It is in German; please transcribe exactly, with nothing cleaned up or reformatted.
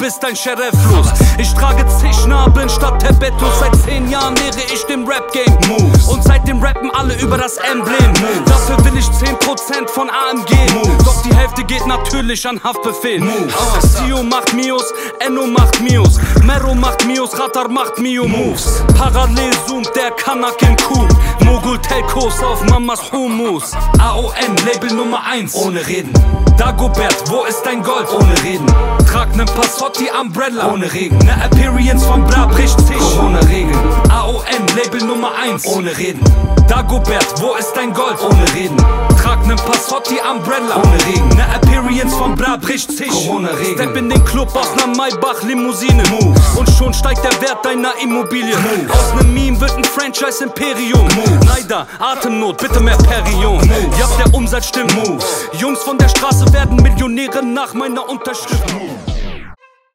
bist ein Sheriff los. Ich trage zig Narben statt Tabettos. Seit zehn Jahren lehre ich dem Rap-Game Moves. Und seitdem rappen alle über das Emblem Moves. Dafür will ich zehn Prozent von A M G Moves. Doch die Hälfte geht natürlich an Haftbefehl Moves. Sio macht Mios, Enno macht Mios, Mero macht Mios, Ratar macht Mio Moves. Parallel zoomt der Kanak im Kuh. Mogul Telcos auf Mamas Humus. A O N, Label Nummer eins, ohne Reden. Dagobert, wo ist dein Gold? Ohne Reden. Trag nen Passotti Umbrella, ohne Regen. Ne Appearance von Bra bricht sich, ohne Regeln. A O N, Label Nummer eins, ohne Reden. Dagobert, wo ist dein Gold? Ohne Reden. Trag nen Passotti Umbrella, ohne Regen. Ne Appearance von Bra bricht sich, ohne Regeln. Step in den Club aus ner Maybach Limousine Moves. Und schon steigt der Wert deiner Immobilie Moves. Aus nem Meme wird ein Franchise Imperium Moves. Neider, Atemnot, bitte mehr Perion Moves. Ja, der Umsatz stimmt Moves. Jungs von der Straße werden Millionäre nach meiner Unterschrift Moves.